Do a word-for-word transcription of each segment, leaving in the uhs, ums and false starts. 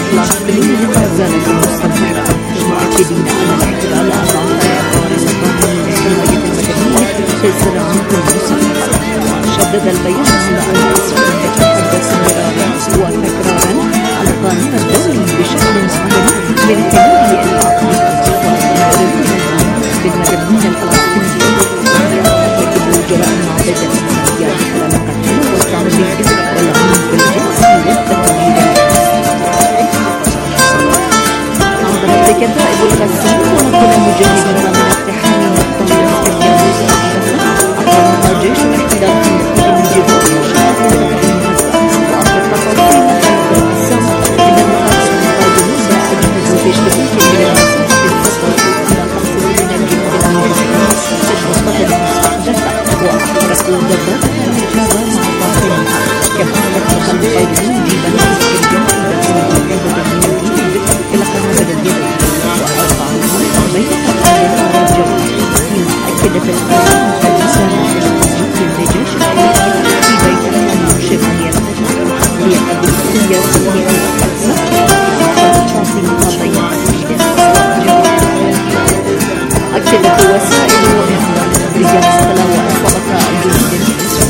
الفلسطينية ما زالت مستمرة، مؤكدين أن الاحتلال أضاع كوارث القانون الاجتماعي المدني في الصراعات المستمرة. شدد البيان على أن إسرائيل تتحدث مرارا وتكرارا على القانون الدولي بشكل مستمر من خلاله إلحاق بالمدنيين الفلسطينيين، ويرتكب جرائم عديدة الإنسانية مثل القتل والتعذيب والعنف الجنسي والتمييز. عندما الكتائب القسامية ونقل المجاهدين من اقتحام مقتل اليهود أقام جيش الاحتلال في من جبال وشمال وأطلق تفاصيل القسام من المقاصد القادمين أجهزة تشتبك من المساحة الفترة إلى خمسة من الجنود الأمريكيين في المنطقة المستهدفة، وأحرقوا دبابات الحجارة مع طاقمها. كما أطلق القائدين جبال السجان داخل الجبهة إلى قنابل اليد وأربعوا بين الأطفال والرجال، فيما أكدت القسام رسالة التسجيل لجيش الأمريكي في بيت الأمن شبه ليقدم سياسية الأقصى وتعطي مطابقة أكدت وسائل وإعلام رجال الصلاة وأصابت الجنود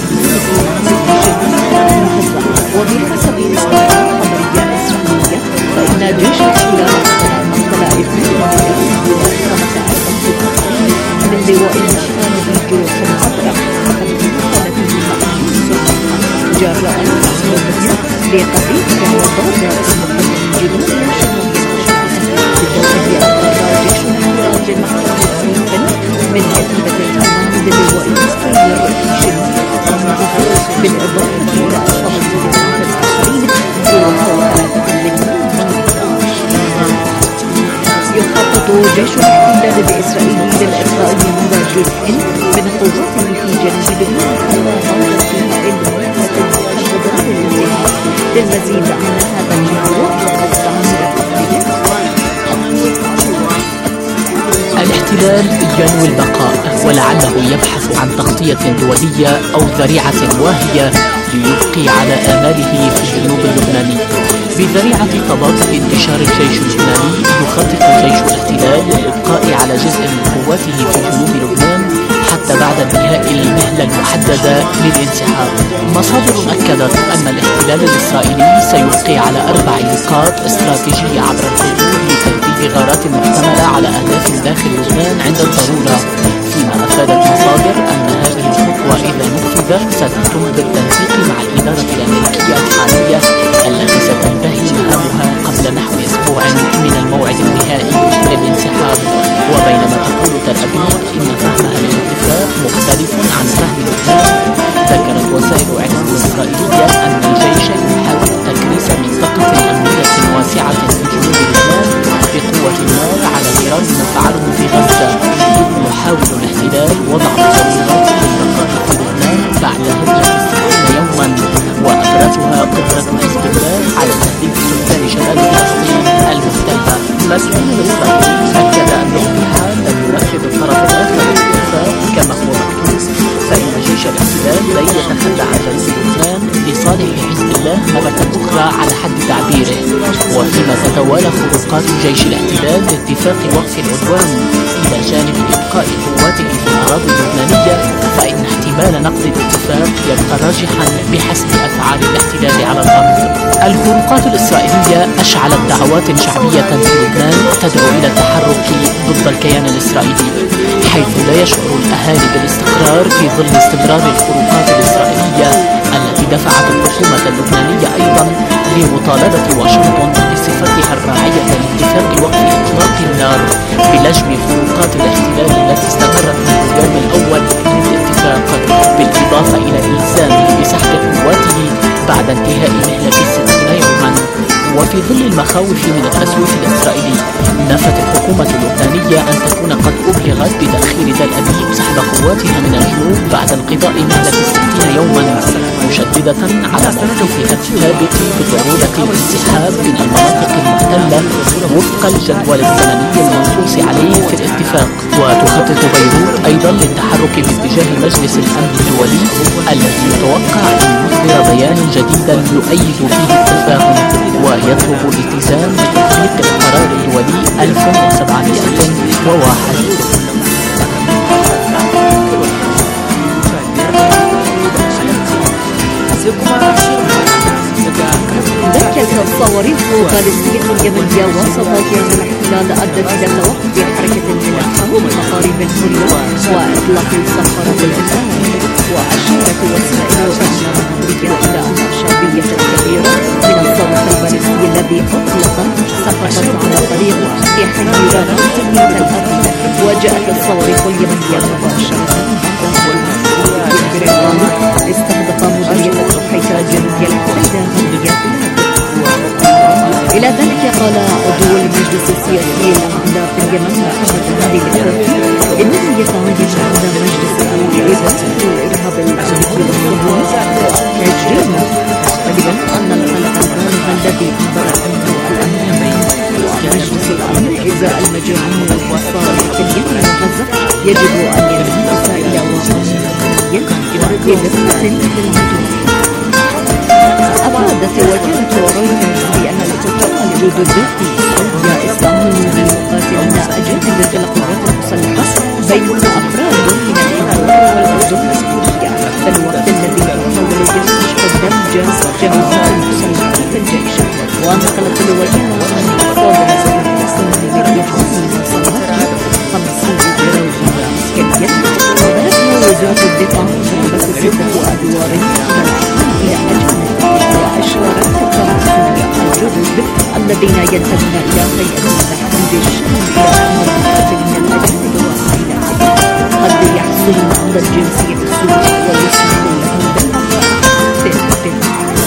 الإسرائيلي وبحسب إسرائيل خبرية إسرائيلية فإن جيش الاحتلال مقتل اثنين من لواء النشران بالجيوش الخضراء وقد انتقلت جراء التعصيبية لقضية الوضع المقدم جنوب الشمال بالتوجيه أقر جيش الاحتلال للمقتل اثنين من كتيبة التعامل للواء الإسرائيلي الرئيسي بالإضافة إلى أشخاص الجنود الآخرين في محاولات يخطط جيش الاحتلال الإسرائيلي للإقضاء على جزء من قواته في جنوب لبنان على غرب انتهاء المهمة المحددة للانتهاء. للمزيد عن هذا الموضوع فقد استعمل الاحتلال ينوي البقاء ولعله يبحث عن تغطية دولية أو ذريعة واهية ليبقي على آماله في الجنوب اللبناني. بذريعة تباطؤ انتشار الجيش اللبناني يخطط جيش الاحتلال للإبقاء على جزء من قواته في جنوب لبنان حتى بعد انتهاء المهلة المحددة للانسحاب. مصادر أكدت أن الاحتلال الإسرائيلي سيبقي على أربع نقاط استراتيجية عبر الحدود لتنفيذ غارات محتملة على أهداف داخل لبنان عند الضرورة، فيما أفادت مصادر أن هذه الخطوة إذا نفذت ستتم بالتنسيق مع الإدارة الأمريكية الحالية التي ستنتهي مهامها قبل نحو أسبوع من الموعد النهائي للانسحاب. وبينما تقول تل أبيب إن فهمها للاتفاق مختلف عن فهم لبنان، ذكرت وسائل إعلام إسرائيلية أن الجيش يحاول تكريس منطقة أمنية واسعة في جنوب لبنان بقوة النار على غرار ما فعله في غزة. يحاول الاحتلال وضع مصورات للبقاء في لبنان بعد هجرة ستين يوما، وأبرزها قدرة حزب الله على تهديد سكان شمال فلسطين المحتلة. مسؤول إسرائيلي أكد أنه في حال لم ينفذ الطرف الآخر الاتفاق كما هو مكتوب فإن جيش الاحتلال لن يتخلى عن جنوب لبنان لصالح حزب الله مرة أخرى على حد تعبيره. وفيما تتوالى خروقات جيش الاحتلال لاتفاق وقف العدوان إلى جانب إبقاء قواته في الأراضي اللبنانية، فإن احتمال نقض الاتفاق يبقى راجحا بحسب أفعال الاحتلال على الأرض. الخروقات الإسرائيلية أشعلت دعوات شعبية في لبنان تدعو إلى التحرك ضد الكيان الإسرائيلي، حيث لا يشعر الأهالي بالاستقرار في ظل استمرار الخروقات الإسرائيلية التي دفعت الحكومة اللبنانية أيضا لمطالبة واشنطن بصفتها الراعية لاتفاق وقف إطلاق النار بلجم خروقات الاحتلال التي استمرت منذ اليوم الأول للاتفاق، بالإضافة إلى إلزامه بسحب قواته بعد انتهاء مهلة الستين يوما. وفي ظل المخاوف من التسويف الإسرائيلي، نفت الحكومة اللبنانية أن تكون قد أبلغت بتأخير تل أبيب سحب قواتها من الجنوب بعد انقضاء مهلة الستين يوما، مشددة على موقفها الثابت بضرورة الانسحاب من المناطق المحتلة وفق الجدول الزمني المنصوص عليه في الاتفاق. وتخطط بيروت أيضا للتحرك باتجاه مجلس الأمن الدولي الذي يتوقع أن يصدر بيانا جديدا يؤيد فيه التفاهم ويطلب الالتزام جيش فلسطين اليمنية وسطاتها من الاحتلال أدت إلى توقف حركة الملاحة ومقارب الحرية وإطلاق صخرة الإنتاج. وأشارت وسائل الإعلام الأمريكية إلى أن الشعبية الكبيرة من الصاروخ البالستي الذي أطلق سقطت على الطريق في حي رام تل أبيب، وجاءت الصواريخ اليمنية مباشرة بعد استهدف مديرية الضحية الجنوبية الحديدة غربية بلاد. إلى ذلك قال عضو المجلس السياسي الأعلى في اليمن محمد هادي الكركي إنه يتعين عند مجلس الأمن إدارة الإرهاب الأمريكي والصهيوني تجريما، غالبا أن القلق البالغ الذي أنظر عنه الأمن ومجلس الأمن إزاء المجاعين والحصار في اليمن وغزة يجب أن ينعكس إلى واقع أمني ودقة للعدو. أفادت وكالة رويترز بأن الاتفاق الجدد في سوريا استعمال لمقاتلين أجانب في القوات المسلحة بينهم أفراد من الإمارات والأردن وسوريا، في الوقت الذي يحاول جيش دمج جماعات المسلحة في الجيش. ونقلت الوكالة أن صادر الإسلام بالإحاطة بمصالحة خمسين جراوة عسكرية، وبلغ وزارة الدفاع بس ستة أدوار إلى أجانب. وأشارت الخمسين الجدد الذين ينتمون إلى هيئة التحديد الشامل إلى أن المقاتلين الأجانب وعائلاتهم قد يحصلون على الجنسية السورية ويسمح لهم بالبقاء.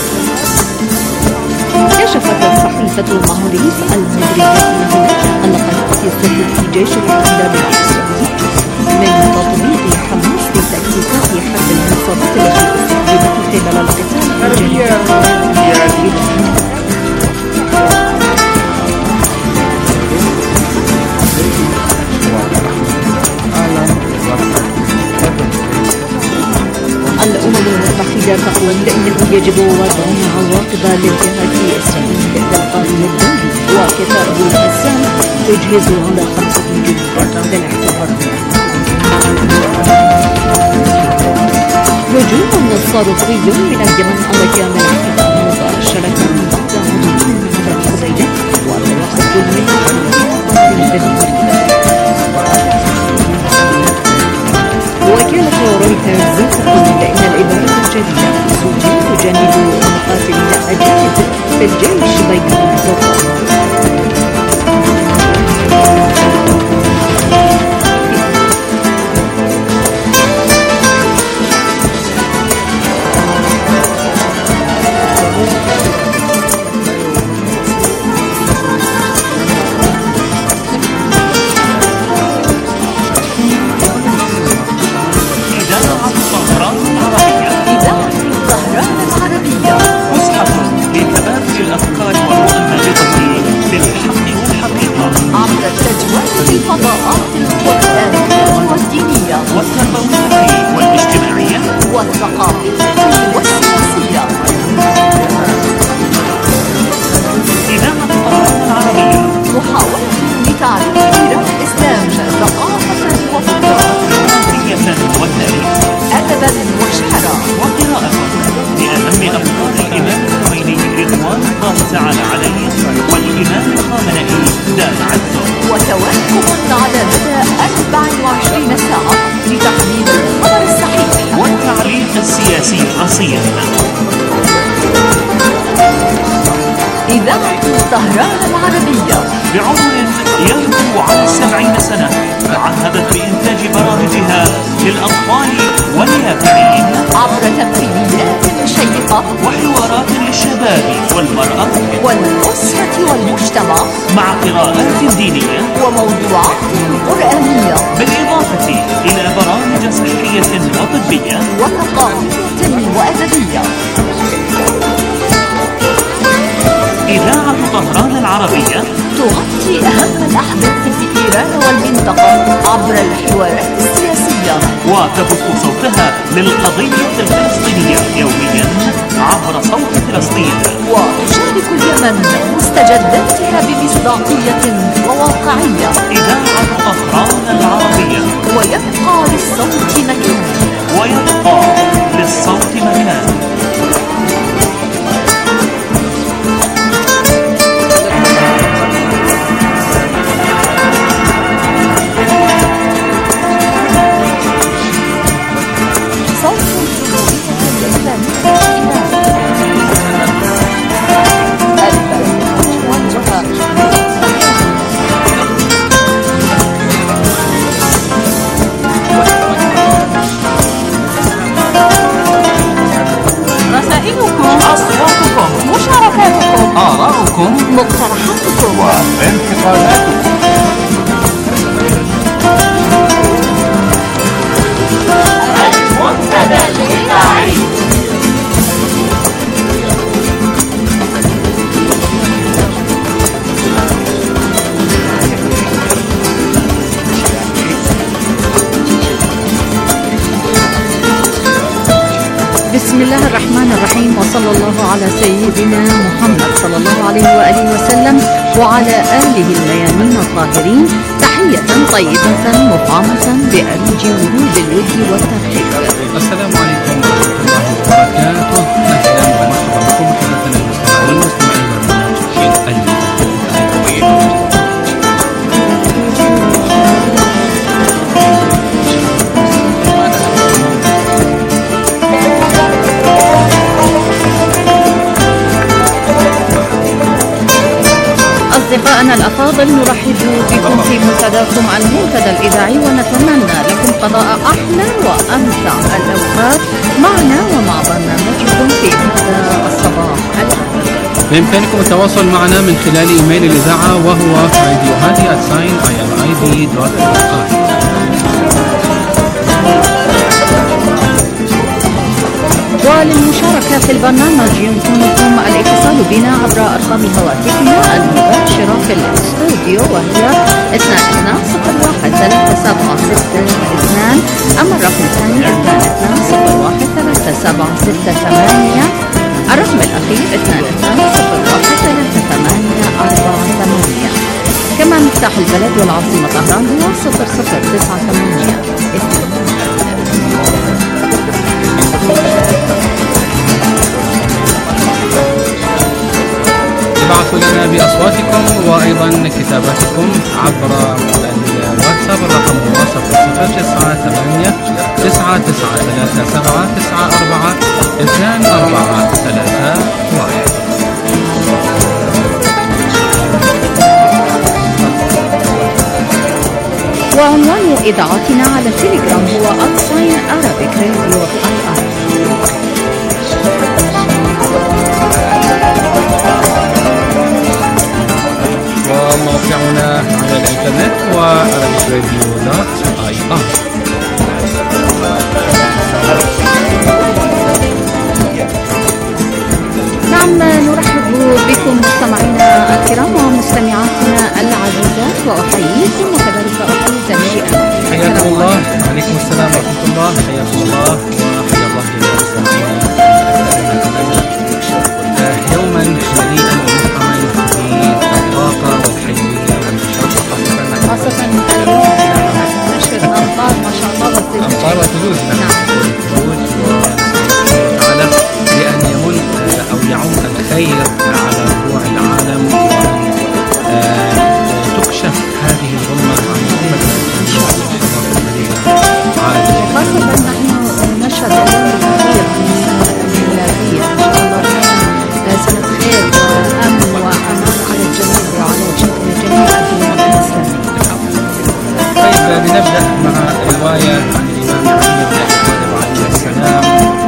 كشفت صحيفة المعاريف المدريدية أن قناة السد في جيش الاحتلال الإسرائيلي من تطبيق حماس لتأكيدات حد الإصابات التي استخدمت خلال القتال الجنوبي. الأمم المتحدة تقول إنه يجب وضع عواقب لانتهاك إسرائيل بالقانون الدولي، وكتائب القسام تجهز على خمسة جنود للاحتفال. هجوم صاروخي من اليمن على كامل الاحتفال مباشرة بعد هجوم على الحديدة وتوقف من وكالة رويترز تقول بأن الإدارة الجديدة في سوريا تجند مقاتلين أجانب في الجيش بينهم وبين إذاعة طهران العربية بعمر يربو على السبعين سنة تعهدت بإنتاج برامجها للأطفال واليافعين عبر تمثيليات شيقة وحوارات للشباب والمرأة والأسرة والمجتمع مع قراءات دينية وموضوعات قرآنية، بالإضافة إلى برامج صحية وطبية وثقافية وأدبية. إذاعة طهران العربية تغطي أهم الأحداث في إيران والمنطقة عبر الحوارات السياسية، وتبث صوتها للقضية الفلسطينية يوميا عبر صوت فلسطين، وتشارك اليمن مستجداتها بمصداقية وواقعية. إذاعة طهران العربية، ويبقى للصوت مكان ويبقى للصوت مكان. مقترحاتكم وانتقاداتكم. المنتدى الإذاعي. بسم الله الرحمن الرحيم، وصلى الله على سيدنا محمد صلى الله عليه وآله وسلم وعلى آله الميامين الطاهرين. تحية طيبة مطعمة بأريج ورود الود والترحيب. السلام عليكم ورحمة الله وبركاته. أهلا ومرحبا بكم حضرتنا المستمعين مستمعين برنامج أصدقائنا الأفاضل، نرحب بكم في منتداكم المنتدى الإذاعي، ونتمنى لكم قضاء أحلى وأمتع الأوقات معنا ومع برنامجكم في هذا الصباح الأحد. بإمكانكم التواصل معنا من خلال إيميل الإذاعة وهو راديوهادي آت ساين آي ال آي دي دوت آر. وللمشاركة في البرنامج يمكنكم الاتصال بنا عبر أرقام هواتفنا المباشرة في الاستوديو، وهي اثنان اثنان صفر واحد ثلاثة سبعة ستة اثنان، أما الرقم الثاني اثنان اثنان صفر واحد ثلاثة سبعة ستة ثمانية، الرقم الأخير اثنان اثنان صفر واحد ثلاثة ثمانية أربعة ثمانية. كما مفتاح البلد والعاصمة طهران هو صفر صفر تسعة ثمانية اثنان. ابعثوا لنا بأصواتكم وأيضا كتاباتكم عبر الواتساب، الرقم هو صفر صفر تسعة ثمانية تسعة تسعة ثلاثة سبعة تسعة أربعة اثنان أربعة ثلاثة واحد. وعنوان إذاعتنا على التليجرام هو آت ساين Arabic Radio آي آر. وموقعنا على الإنترنت هو arabic radio dot I R. نعم، نرحب بكم مستمعينا الكرام ومستمعاتنا العزيزات، وأحييكم وكذلك أحيي زميلي حياكم الله. وعليكم السلام ورحمة الله. حياكم الله وحيا الله جميع المستمعين. يوما مليئا ومفعما بالطاقة والحيوية والنشاط، خاصة اليوم نشرة أمطار ما شاء الله، أمطار وثلوج. نعم، ثلوج وتعالى لأن يمن أو يعم الخير على ربوع العالم وتكشف هذه الغمة عن أمة وخاصة نحن نشهد اليوم الأخير من الميلادية، إن شاء الله سنة خير وأمن وأمان على الجميع وعلى جميع الدول الإسلامية. طيب، لنبدأ مع رواية عن الإمام علي بن أبي طالب عليه السلام.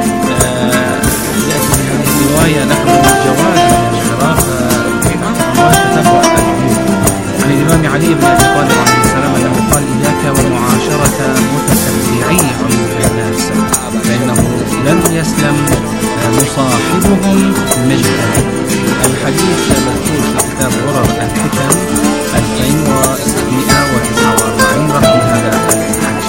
يأتي في هذه الرواية نحو الجواز من العراق وتتبع العموم. عن الإمام علي بن أبي طالب عليه السلام أنه قال: إياك ومعاشرة متتبعي عيوب الناس، فإنه لن يسلم مصاحبهم مجدا. الحديث مذكور في كتاب غرر الحكم ألفين وستمائة وتسعة وأربعين رقم هذا الحديث.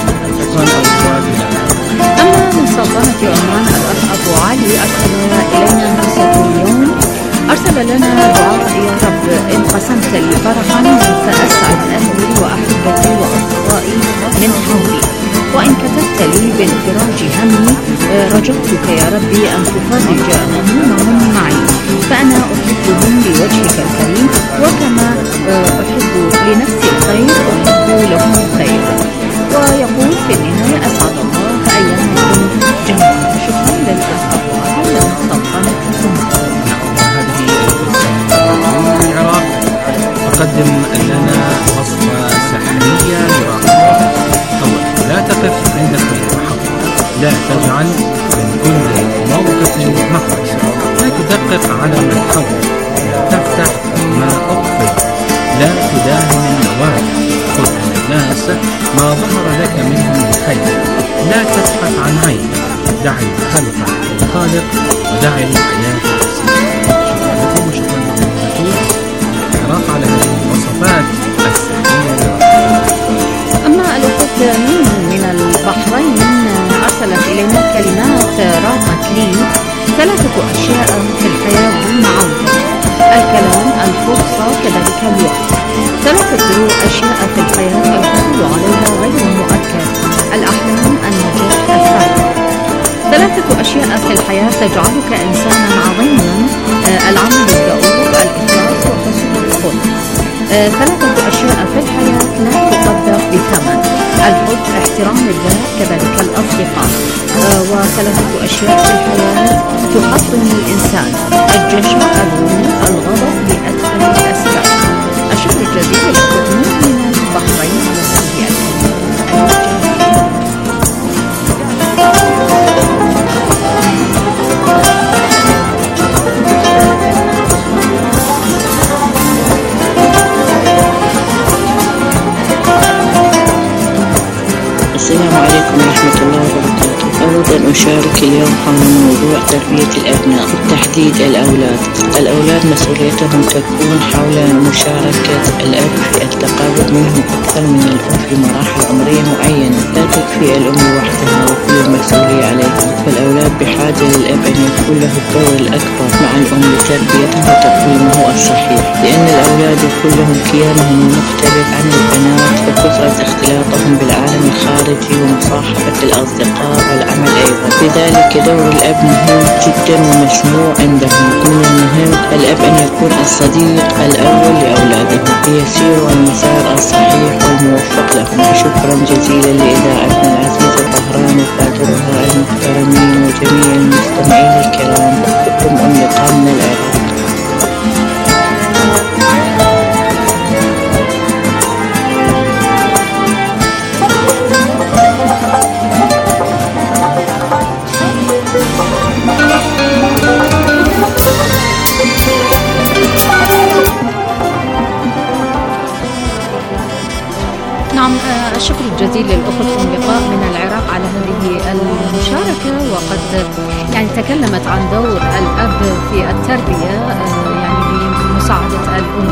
أما من سلطنة عمان الأخ أبو علي أرسل إلينا نفسه اليوم، أرسل لنا دعاء: يا رب إن قسمت لي فرحا فأسعد أهلي وأحبتي وأصدقائي من حولي، وإن كتبت لي بالفراج همي رجوتك يا ربي أن تفرج همومهم معي، فأنا أحبهم لوجهك الكريم، وكما أحب لنفسي الخير أحب لهم الخير. ويقول في النهاية: أسعد الله أيامكم جميعا. شكرا للأخ أبو علي من سلطنة عمان. هذه من العراق تقدم لنا وصفة سحرية لراحة. أولا، لا تقف عند كل محطة، لا تجعل من كل موقف مخرج، لا تدقق على من حولك، لا تفتح ما الإعصار كذلك الوقت. ثلاثة أشياء في الحياة الحصول عليها غير مؤكد: الأحلام، النجاح، السعادة. ثلاثة أشياء في الحياة تجعلك إنسانا عظيما: العمل الدؤوب، الإخلاص، وحسن الخلق. ثلاثة أشياء في الحياة لا تقدر بثمن: الحب، احترام الذات، كذلك الأصدقاء. وثلاثة أشياء في الحياة تحطم الإنسان: الجشع، الغرور، الغضب لأتفه الأسباب. الشكر الجزيل للخدمة من البحرين على هذه الكلمة. السلام عليكم ورحمة الله وبركاته. أود أن أشارك اليوم حول موضوع تربية الأبناء، بالتحديد الأولاد. الأولاد مسؤوليتهم تكون حول مشاركة الأب في التقرب منهم أكثر من الأم في مراحل عمرية معينة. لا تكفي الأم وحدها وكل المسؤولية عليها، فالأولاد بحاجة للأب أن يكون له الدور الأكبر مع الأم لتربيتهم وتقويمه الصحيح، لأن الأولاد يكون لهم كيانهم مختلف عن البنات وكثرة اختلاطهم بالعالم الخارجي ومصاحبة الأصدقاء والعمل أيضا. لذلك دور الأب مهم جدا ومسموع عندهم. من المهم الأب أن يكون الصديق الأول لأولاده ليسيروا المسار الصحيح والموفق لهم. شكرا جزيلا لإذاعتنا العزيزة الطهران وكادرها المحترمين وجميع المستمعين الكرام. أخوكم أم لقاء من العراق. الشكر الجزيل للأخت أم لقاء من العراق على هذه المشاركة. وقد يعني تكلمت عن دور الأب في التربية يعني بمساعدة الأم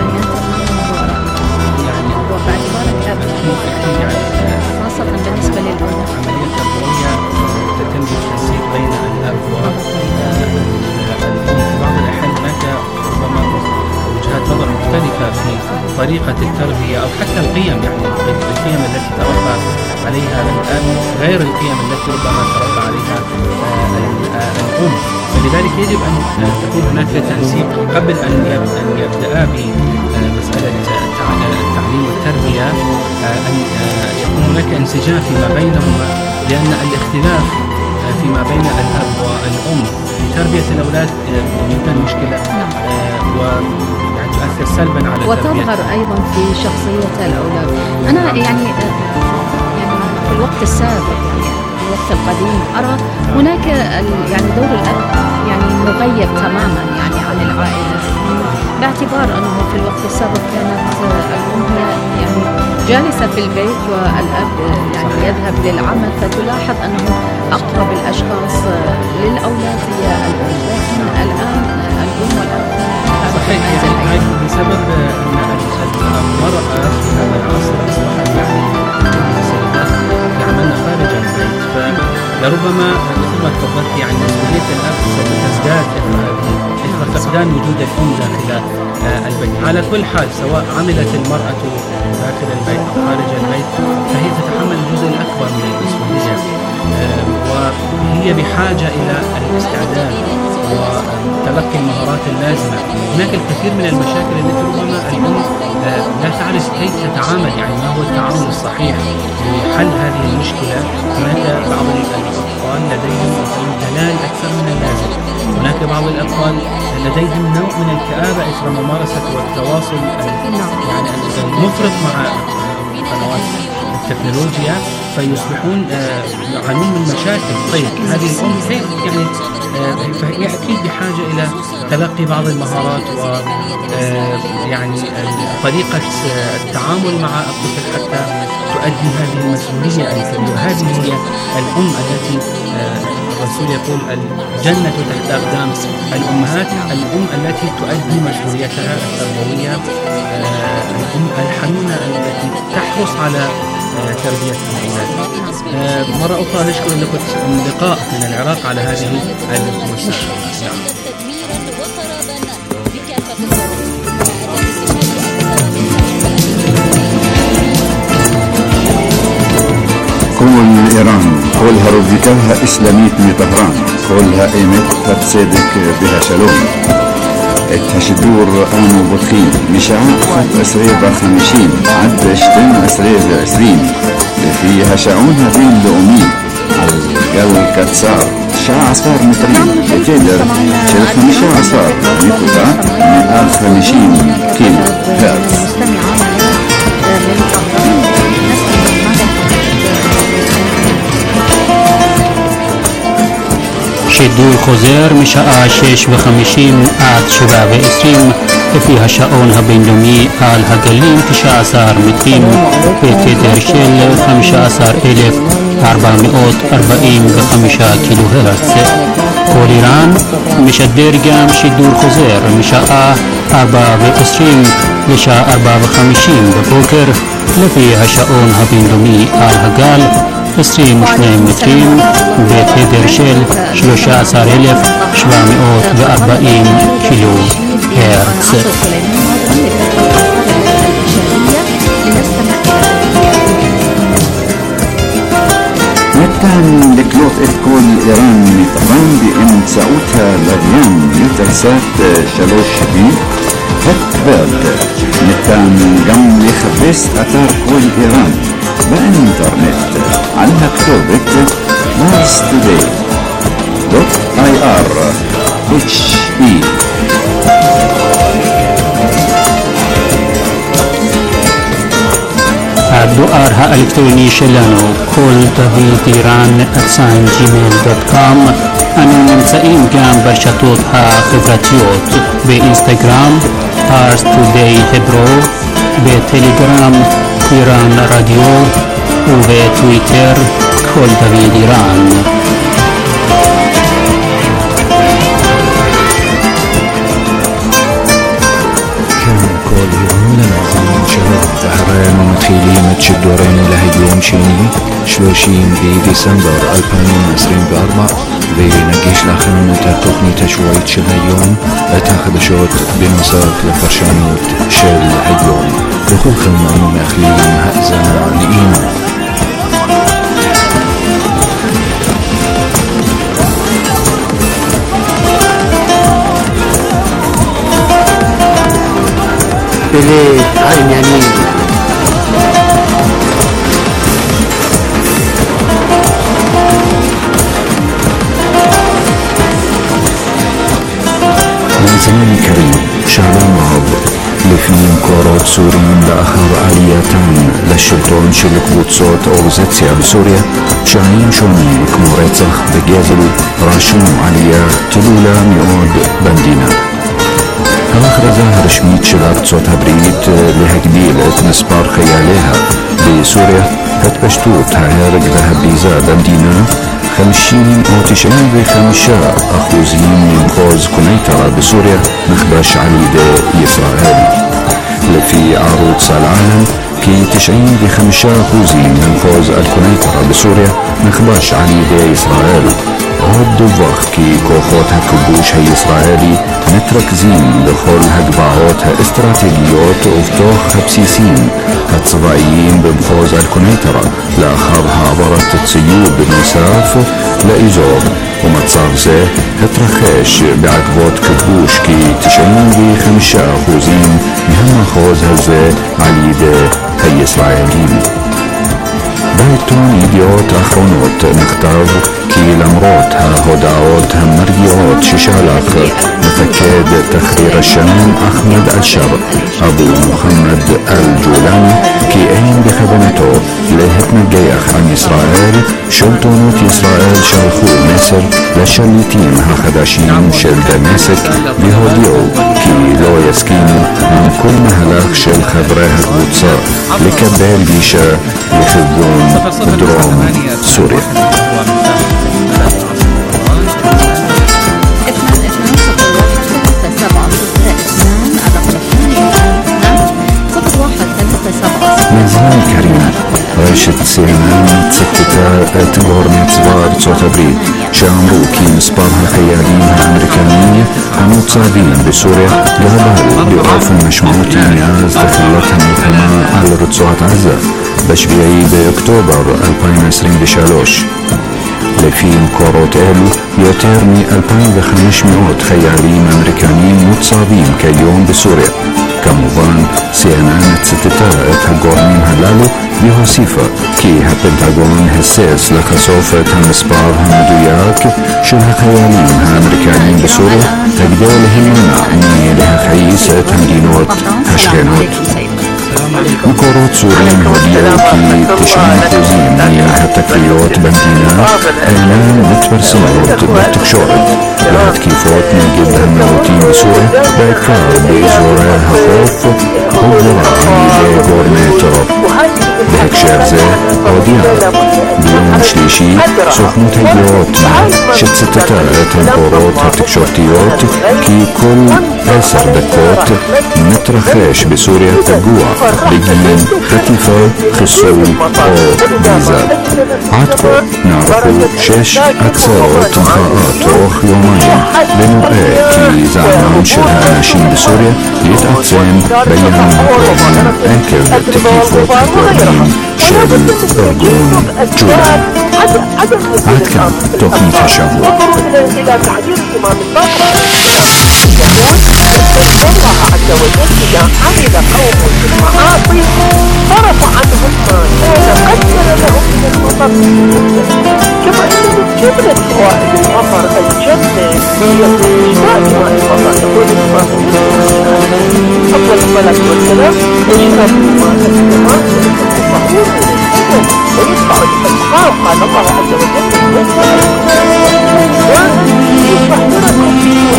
يعني وباعتبار الأب خاصة بالنسبة للأم. عملية تربوية تتم بالتنسيق بين الأب والأم. في بعض الأحيان هناك ربما وجهات نظر مختلفة في طريقة التربية أو حتى القيم، يعني القيم التي تربى عليها الأب غير القيم التي ربما تربى عليها الأم. فلذلك يجب أن تكون هناك تنسيق قبل أن يبدأ بمسألة التعليم والتربية، أن يكون هناك انسجام فيما بينهما، لأن الاختلاف فيما بين الأب والأم في تربية الأولاد جدا مشكلة ويعني تؤثر سلبا على وتظهر أيضا في شخصية الأولاد. أنا يعني يعني في الوقت السابق يعني في الوقت القديم أرى هناك يعني دور الأب يعني مغيب تماما يعني عن العائلة، باعتبار أنه في الوقت السابق كانت الأم يعني جالسة في البيت والأب يعني يذهب للعمل، فتلاحظ أنه أقرب الأشخاص للأولاد هي الأم، لكن الآن الأم والأب صحيح. يعني بسبب أن المرأة في هذا العصر أصبحت يعني يعملن خارج البيت، فلربما مثل ما تفضلت يعني مسؤولية الأب سوف تزداد إثر فقدان وجود الأم داخل البيت. على كل حال سواء عملت المرأة داخل البيت أو خارج البيت فهي تتحمل الجزء الأكبر من المسؤولية، وهي بحاجة إلى الاستعداد وتلقي المهارات اللازمة. هناك الكثير من المشاكل التي ربما الأم لا تعرف كيف تتعامل، يعني ما هو التعامل الصحيح لحل هذه المشكلة. هناك بعض الأطفال لديهم دلال أكثر من اللازم، هناك بعض الأطفال لديهم نوع من الكآبة إثر ممارسة والتواصل يعني المفرط مع قنوات التكنولوجيا، فيصبحون يعانون من مشاكل. طيب هذه الأم يعني فهي أكيد بحاجة إلى تلقي بعض المهارات و يعني طريقة التعامل مع الطفل حتى تؤدي هذه المسؤولية الكبيرة. هذه هي الأم التي الرسول يقول الجنة تحت أقدام الأمهات، الأم التي تؤدي مسؤوليتها التربوية، الأم الحنونة التي تحرص على تربية الأولاد. مرة أخرى نشكر لكم اللقاء من العراق على هذه المساحة. كل إيران كلها ربكها إسلاميت من طهران كلها إيمت فتصدق بها شلوم التشدور آنو بطخين مشاع خط أسريبا خمشين عد شتن أسريبا عسرين فيها شعونها بين لؤمين القل كتسار شاع عصار مترين بتقدر شل خمشة عصار متوتا مئة خمشين كيلو هرتز שידור חוזר משעה שש וחמישים עד שבע ועשרים לפי השעון הבינלאומי על הגלים תשע עשרה מטרים בתדר של חמישה עשר אלף ארבע מאות ארבעים וחמישה קילו הרץ. כל איראן משדר גם שידור חוזר משעה ארבע ועשרים לשעה ארבע וחמישים בבוקר לפי השעון הבינלאומי על הגל עשרים ושניים מטרים בתדר של שלושה עשר אלף שבע מאות וארבעים קילו הרץ. ניתן לקלוט את כל איראן מטהרן באמצעות הלוויין יוטלסאט שלוש בי הטברד. ניתן גם לחפש אתר כל איראן באינטרנט על הכתובת מרס טודיי דוט איי אר אייץ' אי. הדואר האלקטרוני שלנו כל דוד איראן אצן ג'ימייל דוט קום. אנו נמצאים גם ברשתות החברתיות באינסטגרם פארס טודיי hebro, בטלגרם איראן רדיו ובטוויטר כל דוד איראן. כל איראן למאזינים שלום, והרי מתחילים את שידורנו להיום שני שלושים בדצמבר אלפיים עשרים וארבע ונגיש לכם את התוכנית השבועית של היום, את החדשות בנוסף לפרשנות של היום. לכולכם אנו מאחלים האזנה נעימה. אלה העניינים. מאזינים יקרים, שלום רב. לפי מקורות סוריים לאחר עלייתן לשלטון של קבוצות אופוזיציה בסוריה, פשעים שונים כמו רצח וגזל רשמו עלייה תלולה מאוד במדינה. ההכרזה הרשמית של ארצות הברית להגדיל את מספר חייליה בסוריה, התפשטות ההרג והביזה במדינה, חמישים או תשעים וחמישה אחוזים ממחוז קוניטרה בסוריה נכבש על ידי ישראל. לפי ערוץ אל-עלם, כי תשעים וחמישה אחוזים ממחוז אל-קוניטרה בסוריה נכבש על ידי ישראל. עוד דווח כי כוחות הכיבוש הישראלי מתרכזים בכל הגבעות האסטרטגיות ובתוך הבסיסים הצבאיים במחוז אל-קוניטרה לאחר העברת ציוד נוסף לאזור, ומצב זה התרחש בעקבות כיבוש כי תשעים וחמישה אחוזים מהמחוז הזה על ידי הישראלים. בעיתון ידיעות אחרונות נכתב כי למרות ההודעות המרגיעות ששלח מפקד תחריר השם אחמד אל-שר אבו מוחמד אל-ג'ולני כי אין בכוונתו להתנגח עם ישראל, שלטונות ישראל שלחו מסר לשליטים החדשים של דמשק והודיעו כי לא יסכימו עם כל מהלך של חברי הקבוצה לקבל גישה לכיוון דרום סוריה. מאזינים יקרים, רשת סי אן אן ציטטה את גורמי צבא ארצות הברית שאמרו כי מספר החיילים האמריקנים המוצבים בסוריה גדל באופן משמעותי מאז תחילת המלחמה על רצועת עזה, בשביעי באוקטובר אלפיים עשרים ושלוש. לפי מקורות אלו, יותר מ-אלפיים וחמש מאות חיילים אמריקנים מוצבים כיום בסוריה. כמובן, סי אן אן ציטטה את הגורמים הללו והוסיפה כי הפנטגון היסס לחשוף את המספר המדויק של החיילים האמריקנים בסוריה כדי להימנע מלהכעיס את המדינות השכנות. מקורות סוריים הודיעו כי תשעים אחוזים מהתקריות במדינה אינן מתפרסמות בתקשורת, והתקיפות נגד המיעוטים בסוריה, בעיקר באזורי החוף, הוגדרה בידי גורמי טרור. בהקשר זה הודיעה ביום שלישי סוכנות הידיעות שציטטה את המקורות התקשורתיות כי כל עשר דקות מתרחש בסוריה פיגוע בגין חטיפה, חיסול או ביזה. עד כה נערכו שש עצרות מחאה תוך יומיים, ונראה כי זעמם של האנשים בסוריה יתעצם בימים הקרובים עקב תקיפות הגורמים של ארגון ג'ולאן. עד כאן תוכנית השבוע. الله عز وجل إذا عمل قوم بالمعاصي صرف عنهم ما كان قدر لهم من المطر، كما أن من جملة فوائد المطر الجنة هي إشباع ماء المطر. يقول الإمام أفضل الصلاة والسلام إشباع ماء السماء طهور ويدفع الأسقام. قال الله عز وجل ويطهركم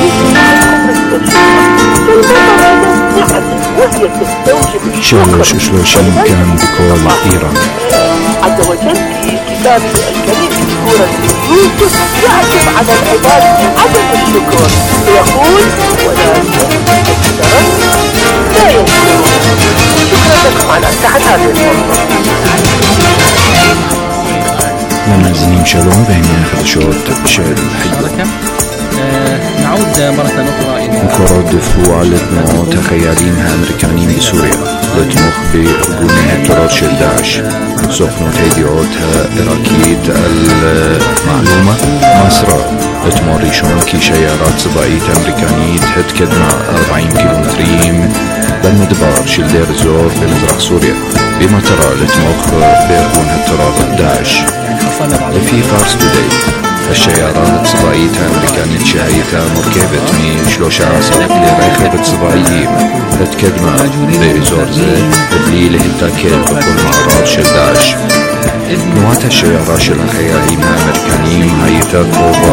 שלוש ושלושים כאן בכל איראן. عز وجل في كتابه الكريم في سورة يوسف يعجب على العباد عدم الشكر ويقول ولا لا يشكرون. شكرا لكم على سعة هذه الفرصة. למאזינים שלום, והנה החדשות של חידו. نعود مرة أخرى إلى מקורות דיווחו על תנועות החיילים האמריקנים בסוריה לתמוך בארגוני הטרור של דאעש. סוכנות הידיעות העיראקית אל-מעלומה מסרה אתמול ראשון כי שיירה צבאית אמריקנית התקדמה ארבעים קילומטרים במדבר של דיר זור במזרח סוריה במטרה לתמוך בארגון הטרור דאעש. לפי פארס טודיי, השיירה הצבאית האמריקנית שהייתה מורכבת מ-שלושה עשר כלי רכב צבאיים התקדמה באזור זה בלי להתקל בכל מערב של דאעש. תנועת השיירה של החיילים האמריקניים הייתה קרובה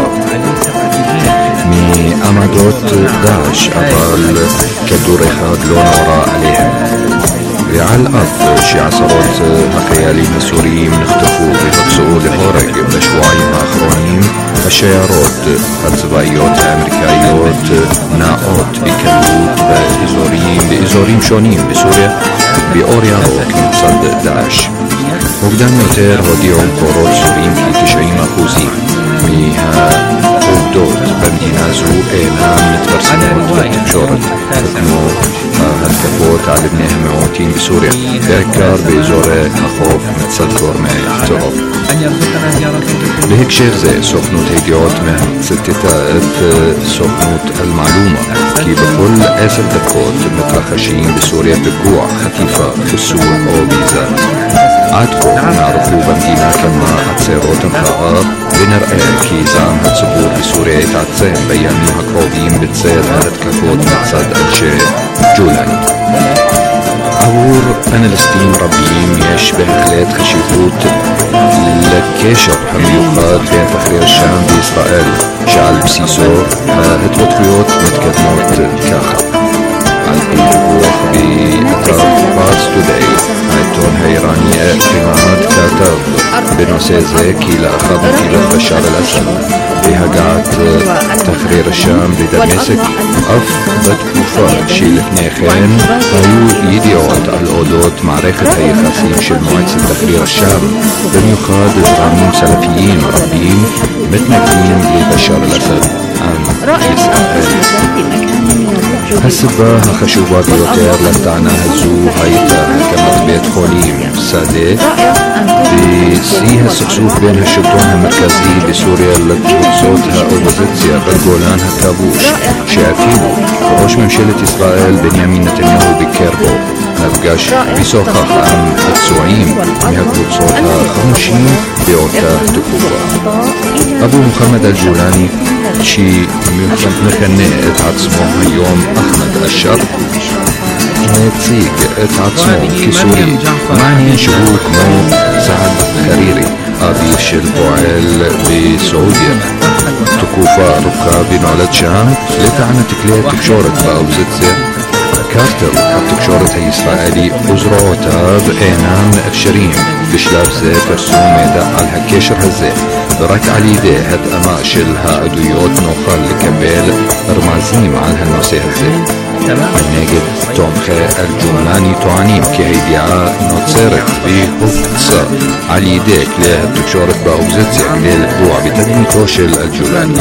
מעמדות דאעש, אבל כדור אחד לא נורה עליהם. ועל אף שעשרות החיילים הסוריים נחטפו והוצאו להורג בשבועיים האחרונים, השיירות הצבאיות האמריקאיות נעות בקלות באזורים, באזורים שונים בסוריה באור ירוק מצד דאעש. מוקדם יותר הודיעו מקורות סוריים כי תשעים אחוזים מהעובדות במדינה זו אינן מתפרסמות בתקשורת, כמו ההתקפות על בני המיעוטים בסוריה, בעיקר באזורי החוף מצד גורמי טרור. בהקשר זה, סוכנות הידיעות ציטטה את סוכנות אל-מעלומה כי בכל עשר דקות מתרחשים בסוריה פיגוע, חטיפה, חיסול או ביזה. עד כה נערכו במדינה כמה עצרות מחאה, ונראה כי זעם הציבור בסוריה יתעצם בימים הקרובים בצל ההתקפות מצד אנשי ג'ולאן. עבור אנליסטים רבים יש בהחלט חשיבות לקשר המיוחד בין תחריר שאם בישראל, שעל בסיסו ההתפתחויות מתקדמות ככה. על פי דיווח באתר פארס טודיי, העיתון האיראני כמעט כתב בנושא זה כי לאחר נפילת בשאר אל-אסד והגעת תחריר שאם בדמשק, אף בתקופה שלפני כן היו ידיעות על אודות מערכת היחסים של מועצת תחריר שאם, במיוחד זרמים סלפיים רבים מתנגדים לבשאר אל-אסד עם ישראל. הסיבה החשובה ביותר לטענה הזו הייתה הקמת בית חולים שדה בשיא הסכסוך בין השלטון המרכזי בסוריה לקבוצות האופוזיציה בגולן הכבוש, שאפילו ראש ממשלת ישראל בנימין נתניהו ביקר בו, נפגש ושוחח עם פצועים מהקבוצות החמושים באותה תקופה. אבו מוחמד אל-ג'ולאני, שמכנה את עצמו היום אחמד א-שרק, מציג את עצמו כסורי, מעניין שהוא כמו סעד חרירי, אבי של פועל בסעודיה. תקופה ארוכה ונולד שם, לטענת כלי התקשורת באופוזיציה, קרטל התקשורת הישראלי וזרועותיו אינם מאפשרים בשלב זה פרסום מידע על הקשר הזה, ורק על ידי התאמה של העדויות נוכל לקבל רמזים על הנושא הזה. מנגד, תומכי אל-ג'ולאני טוענים כי הידיעה נוצרת והופצה על ידי כלי התקשורת באופוזיציה כדי לפגוע בתדמיתו של אל-ג'ולאני.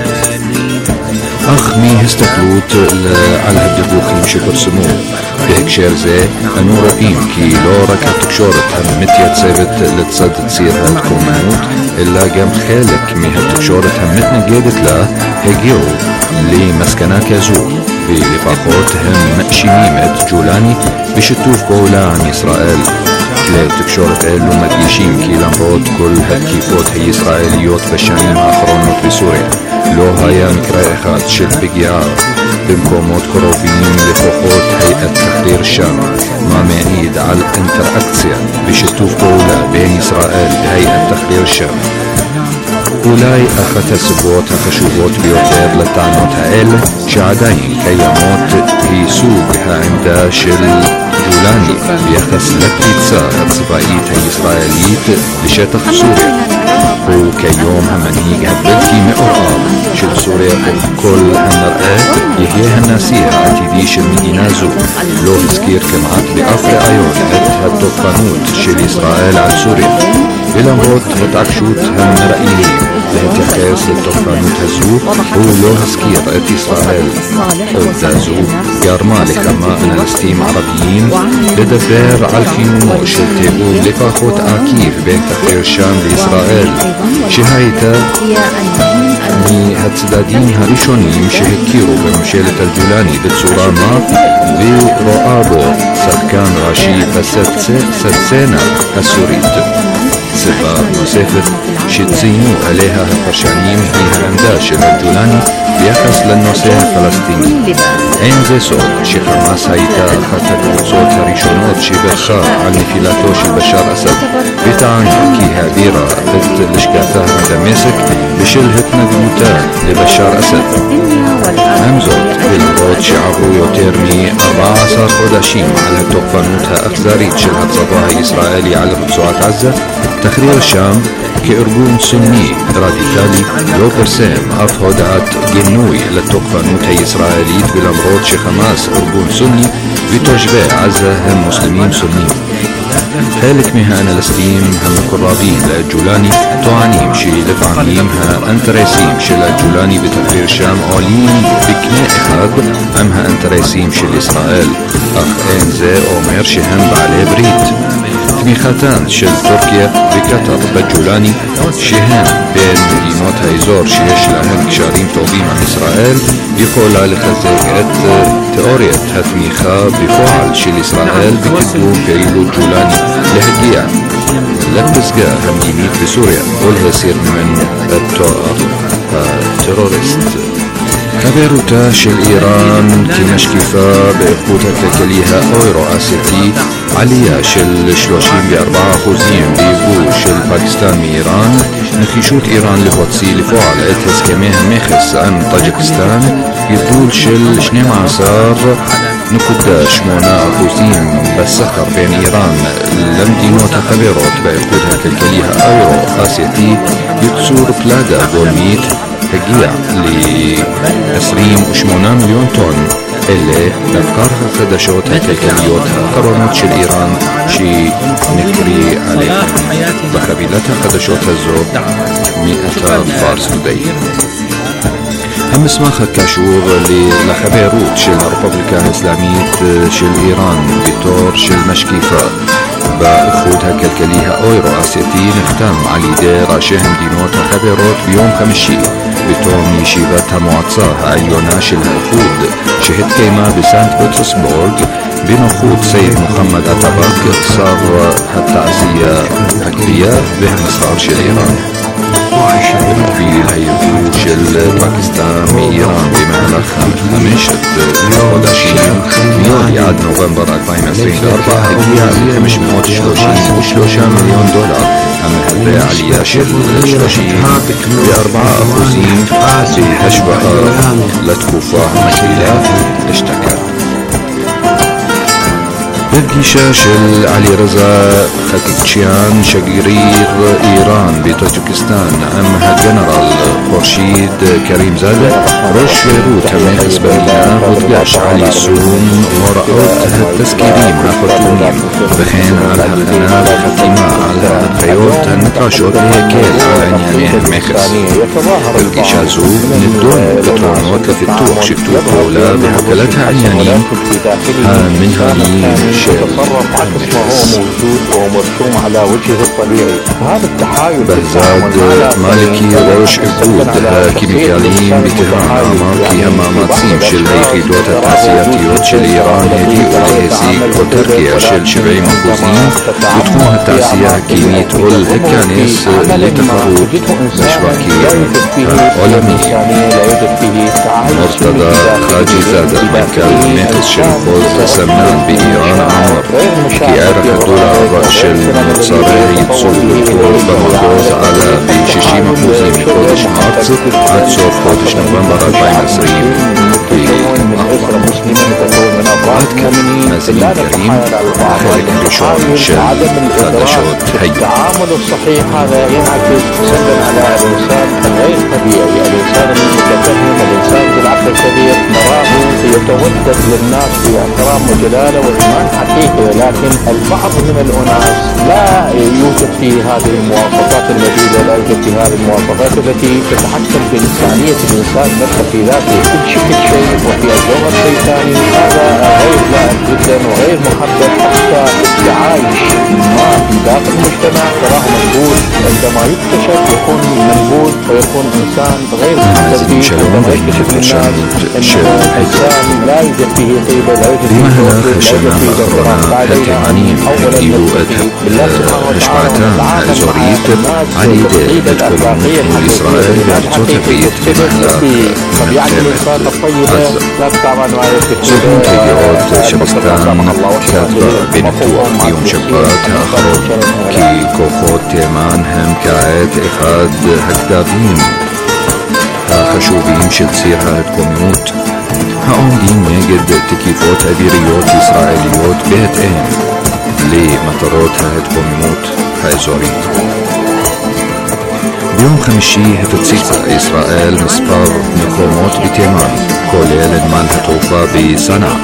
אך מהסתכלות על הדיווחים שפרסמו בהקשר זה, אנו רואים כי לא רק התקשורת המתייצבת לצד ציר ההתקוממות, אלא גם חלק מהתקשורת המתנגדת לה הגיעו למסקנה כזו, ולפחות הם מאשימים את ג'ולאני בשיתוף פעולה עם ישראל. כלי תקשורת אלו מדגישים כי למרות כל התקיפות הישראליות בשנים האחרונות בסוריה, לא היה מקרה אחד של פגיעה במקומות קרובים לכוחות הייאת תחריר שם, מה מעיד על אינטראקציה ושיתוף פעולה בין ישראל והייאת תחריר שם. אולי אחת הסיבות החשובות ביותר לטענות האלה שעדיין קיימות היא סוג העמדה של ג'ולאני ביחס לפריצה הצבאית הישראלית בשטח סוריה. הוא כיום המנהיג הבלתי מעורב של סוריה, וכל הנראה יהיה הנשיא העתידי של מדינה זו. לא הזכיר כמעט באף ראיון את התוקפנות של ישראל על סוריה, ולמרות התעקשות המראיינים להתייחס לתוקפנות הזו, הוא לא הזכיר את ישראל. עובדה זו גרמה לכמה אנליסטים ערביים לדבר על קיומו של תיאום לפחות עקיף בין תחריר שם לישראל, שהייתה מהצדדים הראשונים שהכירו בממשלת אל-ג'ולאני בצורה מה ורואה בו שחקן ראשי בסצנה הסורית. סיבה נוספת שציינו עליה הפרשנים היא העמדה של אל-ג'ולאני ביחס לנושא הפלסטיני. אין זה סוד שחמאס הייתה אחת הקבוצות הראשונות שברכה על נפילתו של בשאר אסד, וטענה כי העבירה את לשכתה בדמשק בשל התנגדותה לבשאר אסד. עם זאת, ולמרות שעברו יותר מ-ארבעה עשר חודשים על התוקפנות האכזרית של הצבא הישראלי על רצועת עזה, תחריר שם כארגון סוני רדיקלי לא פרסם אף הודעת גינוי לתוקפנות הישראלית, ולמרות שחמאס ארגון סוני ותושבי עזה הם מוסלמים סונים. חלק מהאנליסטים המקורבים לג'ולאני טוענים שלפעמים האינטרסים של הג'ולאני בתחריר שם עולים בקנה אחד עם האינטרסים של ישראל, אך אין זה אומר שהם בעלי ברית. תמיכתן של טורקיה וקטר בג'ולאני, שהן בין מדינות האזור שיש להן קשרים טובים עם ישראל, יכולה לחזק את תיאוריית התמיכה בפועל של ישראל בקידום פעילות ג'ולאני להגיע לפסגה המדינית בסוריה ולהסיר ממנו את תואר הטרוריסט. חברותה של איראן כמשקיפה באיחוד הכלכלי האירו-אסייתי, עלייה של שלושים וארבעה אחוזים ביבוא של פקיסטן מאיראן, נחישות איראן להוציא לפועל את הסכמי המכס עם טאג'יקיסטן, גידול של שנים עשר נקודה שמונה אחוזים בסחר בין איראן למדינות החברות באיחוד הכלכלי האירו-אסייתי, ייצור פלדה גולמית הגיע ל-עשרים ושמונה מיליון טון. אלה דווקא החדשות הכלכליות האחרונות של איראן שנקריא עליהן בחבילת החדשות הזו מאתר פארס טודיי. هم מסמך הקשור לחברות של הרפובליקה האסלאמית של איראן בתור של משקיפה באיחוד הכלכלי האוירו-אסייתי נחתם על ידי ראשי המדינות החברות ביום חמישי בתום ישיבת המועצה העליונה של האיחוד שהתקיימה בסנט פטרסבורג בנוכחות סייד מוחמד אטאטורק, שר התעשייה, הקלייה והמסחר של איראן. במקביל היבוא של פקיסטן מאיראן במהלך חמשת החודשים מיולי עד נובמבר אלפיים עשרים וארבע הגיע ל-חמש מאות שלושים ושלושה מיליון דולר, המהווה עלייה של שלושים וארבעה אחוזים בהשוואה לתקופה המקבילה אשתקד. בפגישה של עלי רזה חקיקצ'יאן, שגריר איראן בטאג'יקיסטן, עם הגנרל חורשיד כרים זאדה, ראש שירות המכס במדינה, הודגש על יישום הוראות התזכירים החתומים וכן על הכנה וחתימה על ההנחיות הנדרשות להקל על ענייני המכס. בפגישה זו נדון פתרונות לפיתוח שיתוף פעולה והקלת העניינים המנהליים يتصرف عكس ما هو موجود ومرسوم على وجهه الطبيعي. هذا التحايل بهزاد مالكي ראש איגוד הכימיקלים בטהרן אמר כי המאמצים של היחידות התעשייתיות של איראן הביאו להשיג אוטרקיה של שבעים אחוזים בתחום התעשייה הכימית ולהיכנס לתחרות בשווקים העולמיים. מורתדה חאג'י זאדה, מנכ"ל מכס של מחוז סמנן באיראן, אמר כי ערך הדולר של מוצרי הייצור במחוז עלה ב-שישים אחוזים מחודש מרץ עד סוף חודש נובמבר אלפיים עשרים וארבע. עד כאן מאזינים יקרים, החלק הראשון של חדשות היום. التعامل الصحيح هذا ينعكس سلبا على الانسان الغير طبيعي، الانسان المتفهم، الانسان بالعقل الكبير نراه يتودد للناس باحترام وجلاله وايمان حقيقي، لكن البعض من الاناس لا يوجد في هذه المواصفات النبيله، لا يوجد في هذه المواصفات التي تتحكم بانسانيه الانسان نفسه في ذاته، كل شيء شيء وفي الجوهر شيء ثاني. هذا غير لائق جدا وغير محبب، حتى التعايش ما في داخل المجتمع تراه منبوذ، عندما يكتشف يكون منبوذ ويكون انسان غير محبب فيه، عندما يكتشف الناس انه انسان لا يوجد فيه طيبه، لا يوجد فيه بمهلا خشنا أخبرنا التيمانيين يديروا الإشباعتان الأزورية على يد الكوميونيت الإسرائيلي بأرض البيت بمهلا סוכנות ידיעות שבסטן כתבה בניתוח ביום שבת האחרון כי כוחות תימן הם כעת אחד הכתבים החשובים של ציר ההתקוממות העומדים נגד תקיפות אוויריות ישראליות בהתאם למטרות ההתקוממות האזורית. ביום חמישי הפציצה ישראל מספר מקומות בתימן, כולל נמל התעופה בסנעה.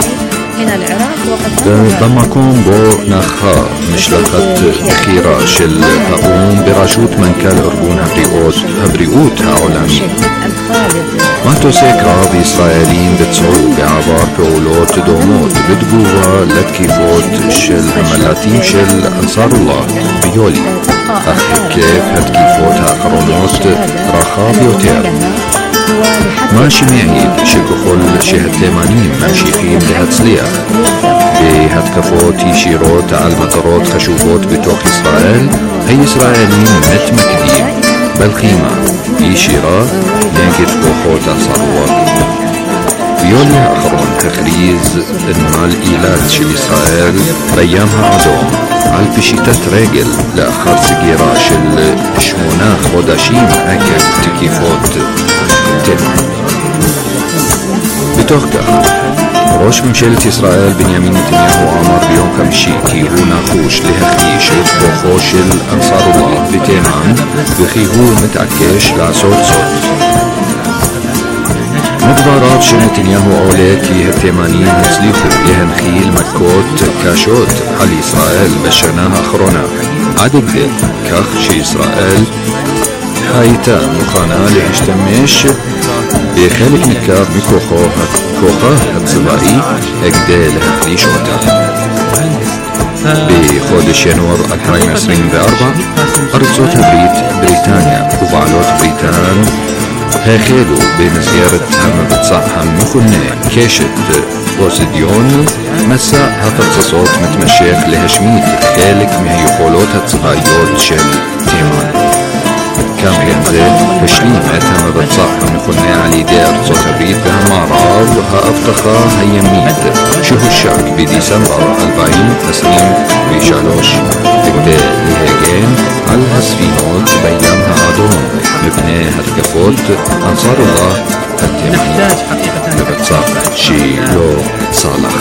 במקום בו נכחה משלחת בכירה של האו"ם בראשות מנכ"ל ארגון הבריאות, הבריאות העולמי. מטוסי קרב ישראלים ביצעו בעבר פעולות דומות בתגובה לתקיפות של המל"טים של אנסארולlah ביולי, אך היקף התקיפות האחרונות רחב יותר, מה שמעיד שככל שהתימנים ממשיכים להצליח בהתקפות ישירות על מטרות חשובות בתוך ישראל, הישראלים מתמקדים בלחימה ישירה נגד כוחות אנסארולlah. ביולי האחרון הכריז נמל אילת של ישראל בים האדום על פשיטת רגל לאחר סגירה של שמונה חודשים עקב תקיפות תימן. בתוך כך, ראש ממשלת ישראל בנימין נתניהו אמר ביום חמישי כי הוא נחוש להחליש את כוחו של אנסארולlah בתימן וכי הוא מתעקש לעשות זאת. מדבריו של נתניהו עולה כי התימנים הצליחו להנחיל מכות קשות על ישראל בשנה האחרונה, עד כדי כך שישראל הייתה מוכנה להשתמש בחלק ניכר מכוחו הצבאי כדי להחליש אותה. בחודש ינואר אלפיים עשרים וארבע ארצות הברית, בריטניה ובעלות בריטן החלו במסגרת המבצע המכונה קשת פוסידיון מסע הפצצות מתמשך להשמיד חלק מהיכולות הצבאיות של תימן. קמפיין זה השלים את המבצע המכונה על ידי ארצות הברית והמערב ההבטחה הימית שהושק בדצמבר אלפיים עשרים ושלוש כדי להגן על הספינות בים האדום מפני התקפות אנסאר אללה התימנית, מבצע שלא צלח.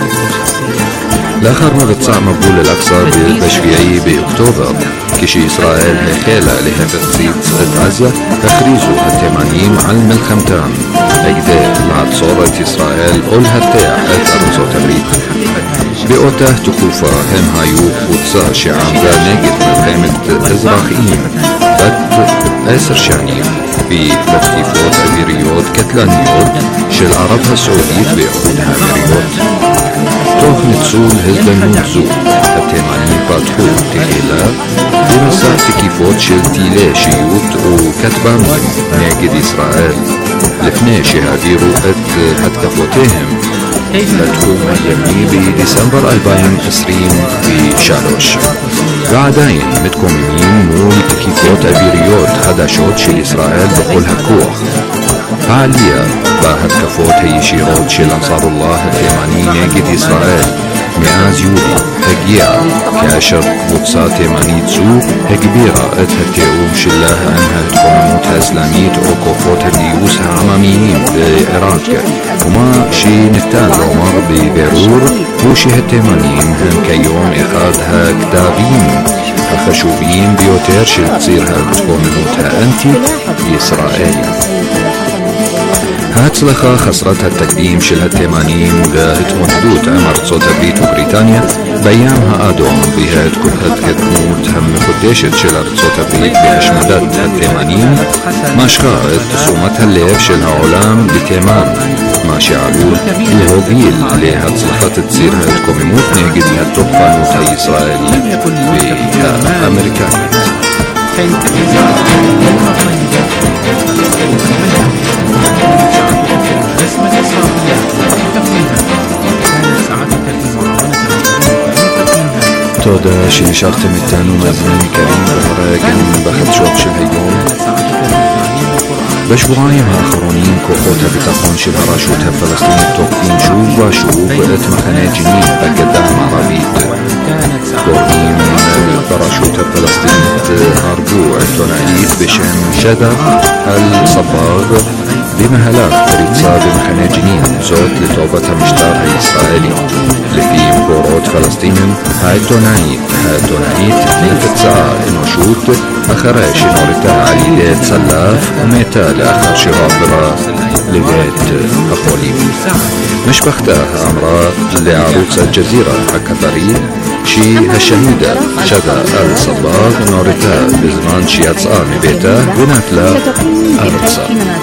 לאחר מבצע מבול אל-אקצא בשביעי באוקטובר, כשישראל החלה להפציץ את עזה, הכריזו התימנים על מלחמתם כדי לעצור את ישראל או להרתיע את ארצות הברית. באותה תקופה הם היו קבוצה שעמדה נגד מלחמת אזרחים בת עשר שנים בתקיפות אוויריות קטלניות של ערב הסעודית ואיחוד האמירויות. תוך ניצול הזדמנות זו, התימנים פתחו תחילה במסע תקיפות של טילי שיוט וכטב"מים נגד ישראל, לפני שהעבירו את התקפותיהם לתחום הימי בדצמבר אלפיים עשרים ושלוש, ועדיין מתקוממים מול תקיפות אוויריות חדשות של ישראל בכל הכוח. העלייה בהתקפות הישירות של אנסאר אללה התימני נגד ישראל מאז יולי הגיעה כאשר קבוצה תימנית זו הגבירה את התיאום שלה עם ההתקוממות האסלאמית או כוחות הגיוס העממיים בעיראק, ומה שניתן לומר בבירור הוא שהתימנים הם כיום אחד הכתבים החשובים ביותר של ציר ההתקוממות האנטי-ישראלי. ההצלחה חסרת התקדים של התימנים וההתמודדות עם ארצות הברית ובריטניה בים האדום וההתקדמות המחודשת של ארצות הברית בהשמדת התימנים משכה את תשומת הלב של העולם לתימן, מה שעלול להוביל להצלחת ציר ההתקוממות נגד התוקפנות הישראלית והאמריקנית. תודה שנשארתם איתנו מאזינים יקרים ברגעים בחדשות של היום. בשבועיים האחרונים כוחות הביטחון של הרשות הפלסטינית תוקפים שוב ושוב את מחנה ג'נין בגדה המערבית. גורמים ברשות הפלסטינית הרגו עיתונאית בשם שדה אל-סבאג במהלך פריצה במחנה ג'נין, זאת לטובת המשטר הישראלי. לפי מקורות פלסטינים, העיתונאית העיתונאית נפצעה אנושות אחרי שנורתה על ידי צלף ומתה לאחר שהועברה לבית החולים. משפחתה אמרה לערוץ אל-ג'זירה הקטרי שהשהידה שדה אל-סבאג נורתה בזמן שיצאה מביתה ונפלה ארצה.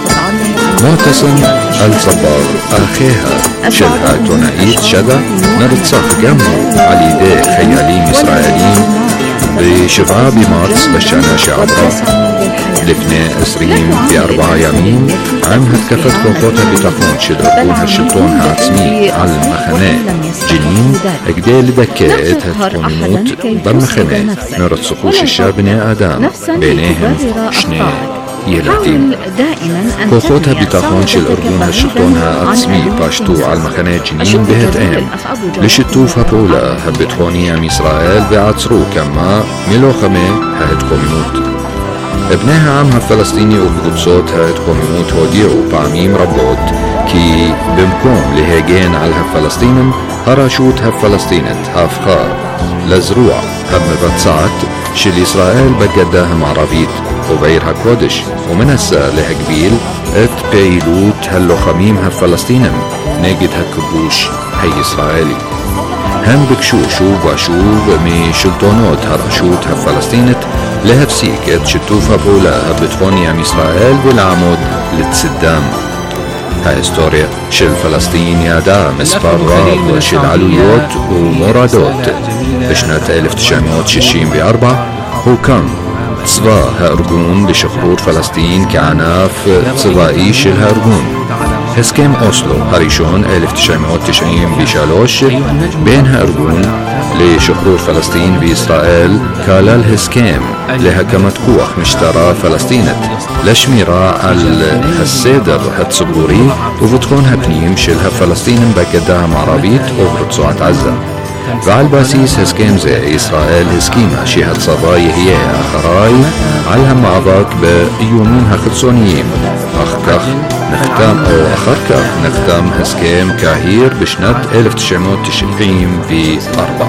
מועתסם אל-סבאג, אחיה של העיתונאית שדה, נרצח גם הוא על ידי חיילים ישראלים בשבעה במרץ בשנה שעברה. לפני עשרים וארבעה ימים, עם התקפת כוחות הביטחון של ארגון השלטון העצמי על מחנה ג'נין כדי לדכא את ההתקוממות במחנה, נרצחו שישה בני אדם, ביניהם שני ילדים. כוחות הביטחון של ארגון השלטון העצמי פשטו על מחנה ג'נין בהתאם לשיתוף הפעולה הביטחוני עם ישראל ועצרו כמה מלוחמי ההתקוממות. בני העם הפלסטיני וקבוצות ההתקוממות הודיעו פעמים רבות כי במקום להגן על הפלסטינים, הרשות הפלסטינית הפכה לזרוע המבצעת של ישראל בגדה המערבית ובעיר הקודש, ומנסה להגביל את פעילות הלוחמים הפלסטינים נגד הכיבוש הישראלי. הם ביקשו שוב ושוב משלטונות הרשות הפלסטינית להפסיק את שיתוף הפעולה הביטחוני עם ישראל ולעמוד לצדם. ההיסטוריה של פלסטין ידעה מספר רב של עלויות ומורדות. בשנת אלף תשע מאות שישים וארבע הוקם צבא הארגון לשחרור פלסטין כענף צבאי של הארגון. הסכם אוסלו הראשון אלף תשע מאות תשעים ושלוש בין הארגון לשחרור פלסטין וישראל כלל הסכם להקמת כוח משטרה פלסטינית לשמירה על הסדר הציבורי וביטחון הפנים של הפלסטינים בגדה המערבית וברצועת עזה. ועל בסיס הסכם זה ישראל הסכימה שהצבא יהיה אחראי על המאבק באיומים החיצוניים. אך כך נחתם או אחר כך נחתם הסכם קהיר בשנת אלף תשע מאות תשעים וארבע,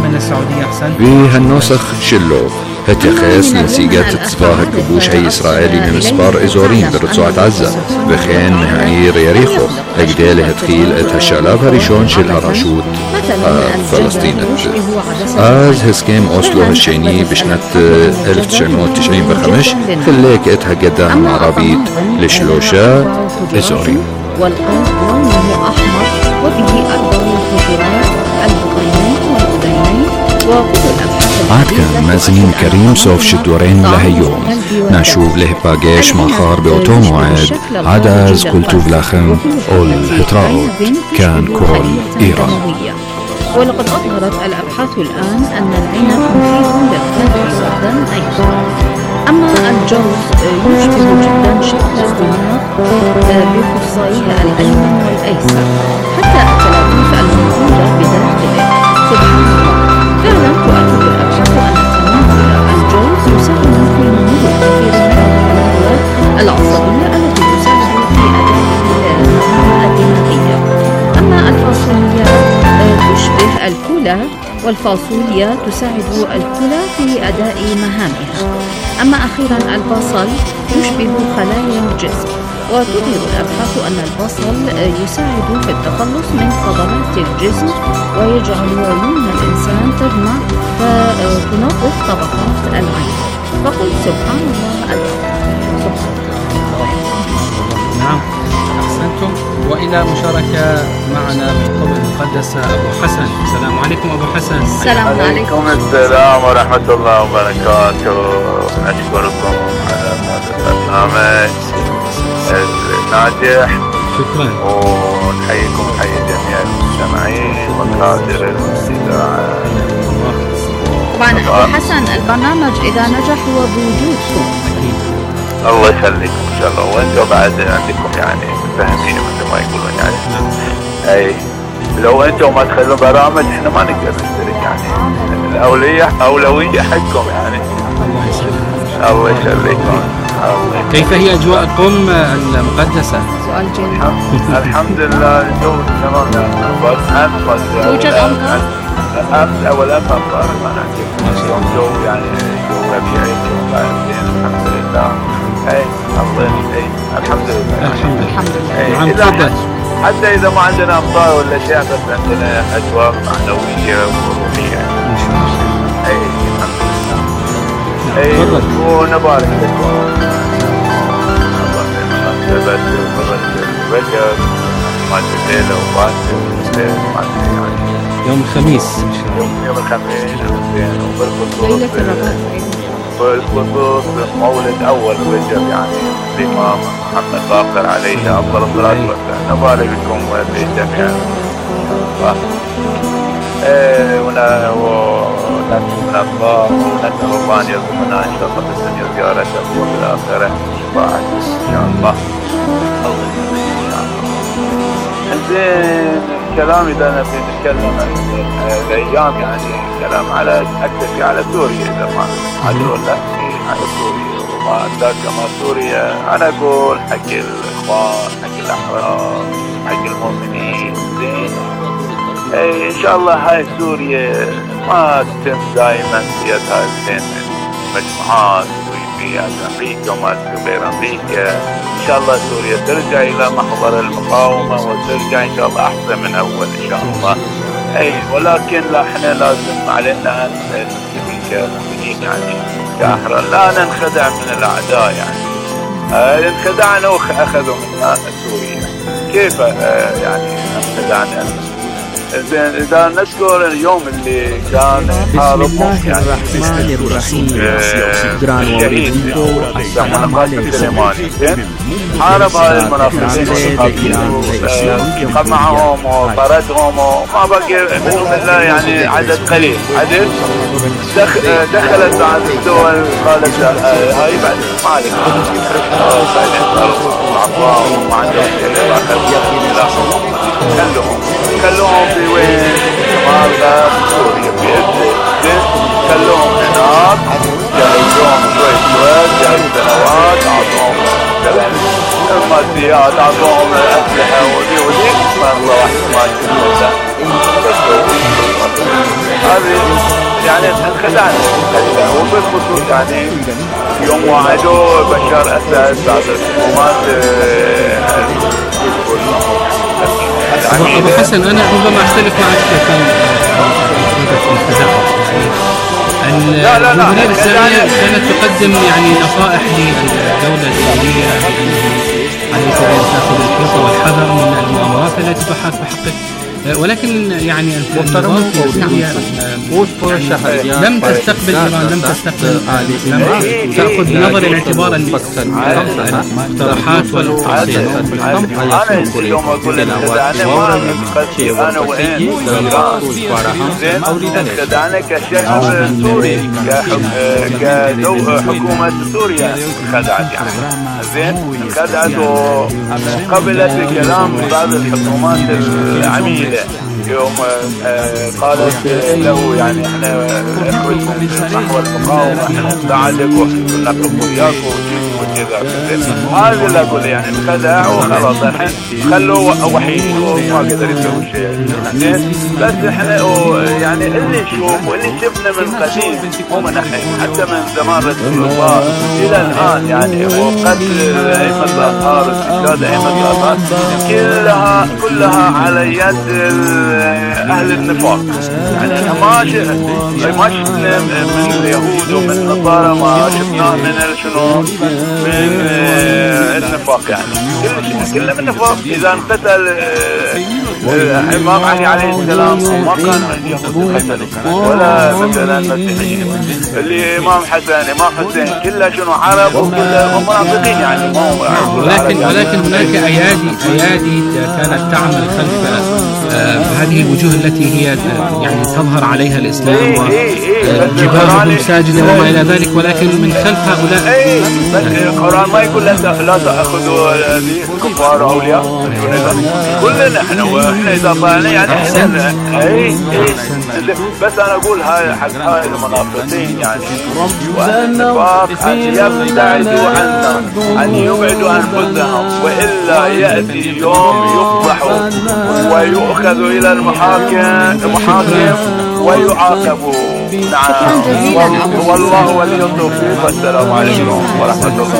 והנוסח שלו התייחס לנסיגת צבא הכיבוש הישראלי ממספר אזורים ברצועת עזה וכן מהעיר יריחו כדי להתחיל את השלב הראשון של הרשות הפלסטינית. אז הסכם אוסלו השני בשנת אלף תשע מאות תשעים וחמש חילק את הגדה המערבית לשלושה אזורים. والأرض لونه أحمر وبه أربع الحجرات البطينين والأذينين وقود الأبحاث. עד כאן מאזינים יקרים, סוף שידורנו להיום. נשוב להיפגש מחר באותו מועד. עד אז כל טוב לכם ולהתראות. כאן כל איראן. ولقد أظهرت الأبحاث الآن أن العنب مفيد للقلب والبدن أيضا. أما الجوز يشبه جدا شكل الدماغ بخصائها الأيمن والأيسر حتى التلاميذ الموجودة بداخله. سبحان الله، فعلا تؤكد الأبحاث أن تناول الجوز يساهم في نمو كثير من الخلايا العصبية التي تساعد في أداء المهام الدماغية. أما الفاصوليا تشبه الكلى، والفاصوليا تساعد الكلى في أداء مهامها. أما أخيرا البصل يشبه خلايا الجسم، وتظهر الأبحاث أن البصل يساعد في التخلص من فضلات الجسم ويجعل عيون الإنسان تدمع فتنظف طبقات العين. فقل سبحان الله العظيم. نعم، أحسنتم. وإلى مشاركة معنا بالقبة المقدسة أبو حسن. السلام عليكم أبو حسن. السلام عليكم. السلام ورحمة الله وبركاته. أشكركم على هذا البرنامج الناجح. شكرا. ونحييكم حي جميع المستمعين وكادر الاستذاعة. طبعا أبو حسن، البرنامج إذا نجح هو بوجودكم. الله يخليكم إن شاء الله، وأنتم بعد عندكم يعني متفهمين مثل ما يقولون يعني. أي لو أنتم ما تخلون برامج إحنا ما نقدر نشترك يعني. الأولوية أولوية حقكم يعني. الله يخليكم. كيف هي أجواء قم المقدسة؟ سؤال جميل. الحمد لله الجو تمام. بس أمس توجد أمطار؟ أمس أول أمس أمطار ما نحكي. اليوم جو يعني جو ربيعي، جو زين الحمد لله. أي الله أي الحمد لله. الحمد لله. إذا حتى إذا ما عندنا أمطار ولا شيء بس عندنا أجواء معنوية وروحية. أي الحمد لله. أي ونبارك لكم. الله يبارك وبركة ما الليلة وباكر يوم الخميس يوم يوم الخميس وبالخصوص ليلة الرباط بالخصوص مولد أول رجب يعني الإمام محمد باقر عليه أفضل الصلاة والسلام. نبارك لكم ولجميع الله. ونسأل الله ونسأل الله أن يرزقنا إن شاء الله في الدنيا زيارته وفي الآخرة شفاعته إن شاء الله. الله إن شاء الله. زين الكلام إذا نبي نتكلم الأيام يعني كلام على أكثر على سوريا إذا ما عدل ولا على سوريا وما ذاك ما سوريا. أنا أقول حق الإخوان حق الأحرار حق المؤمنين زين. إيه إن شاء الله هاي سوريا ما تتم دائما في هذه المجموعات وفي أمريكا وما غير أمريكا. إن شاء الله سوريا ترجع إلى محضر المقاومة وترجع إن شاء الله أحسن من أول إن شاء الله. أي ولكن لا إحنا لازم علينا المسلمين كمؤمنين يعني كأحرار لا ننخدع من الأعداء يعني. آه انخدعنا وأخذوا منا سوريا. كيف يعني يعني زين إذا نذكر اليوم اللي كان حاربهم يعني الشهيد قاسم سليماني حارب هاي المنافقين وقام معهم وطردهم وما بقي منهم إلا يعني عدد قليل عدد دخلت بعض الدول قالت هاي بعد ما عليك وما عندهم كلهم كلهم في وين شمال غرب سوريا في إدلب كلهم هناك جايزهم شوي شوي جايز سنوات أعطوهم الماديات أعطوهم أسلحة ودي ودي ما الله واحد ما يشوفه هذه يعني انخدعنا وبالخصوص يعني يوم وعدوا بشار أسد بعد الحكومات أبو حسن أنا ربما أختلف معك في التزاحم. الجمهورية الإسلامية كانت تقدم يعني نصائح للدولة السورية بأنه عليك أن تأخذ الحيطة والحذر من المؤامرات التي تحاك بحقك، ولكن يعني النظام في سوريا لم تستقبل إيران لم تستقبل لم تأخذ بنظر الاعتبار المقترحات والتوصيات. أنا اليوم أقول لك أنا ما قصدي أنا وين خدعنا كشعب سوري كحكومة سوريا خدعت يعني زين خدعت وقبلت الكلام بعض الحكومات العميلة يوم قالت له يعني احنا اخرج من نحو المقاومة احنا نساعدك ونقف وياك وكذا هذا اللي اقول يعني انخدع وخلاص الحين خلوه وحيد وما قدر يسوي شيء بس احنا يعني اللي نشوف واللي شفنا من قديم مو من الحين حتى من زمان رسول الله الى الان يعني وقتل ائمة الاطهار واستشهاد ائمة الاطهار كلها كلها على يد أهل النفاق يعني أنا ما شفنا ما شفنا من اليهود ومن النصارى ما شفنا من شنو من النفاق يعني كله من النفاق إذا انقتل الإمام علي عليه السلام ما كان يهود قتله ولا مثلا مسيحيين الإمام حسن إمام حسين كله شنو عرب وكله منافقين يعني ولكن ولكن هناك أيادي أيادي كانت تعمل خلف هذه الوجوه التي هي يعني تظهر عليها الإسلام وجباههم ساجدة وما إلى ذلك ولكن من خلف هؤلاء القرآن ما يقول لا تأخذوا كفار أولياء كلنا احنا واحنا إذا طلعنا يعني احنا اي بس أنا أقول هاي حق هاي المنافقين يعني والنفاق أن يبتعدوا عنا أن يبعدوا أنفسهم وإلا يأتي يوم يفضحوا ويؤخذوا إلى المحاكم المحاكم ويعاقبوا. نعم والله ولي التوفيق والسلام عليكم ورحمة الله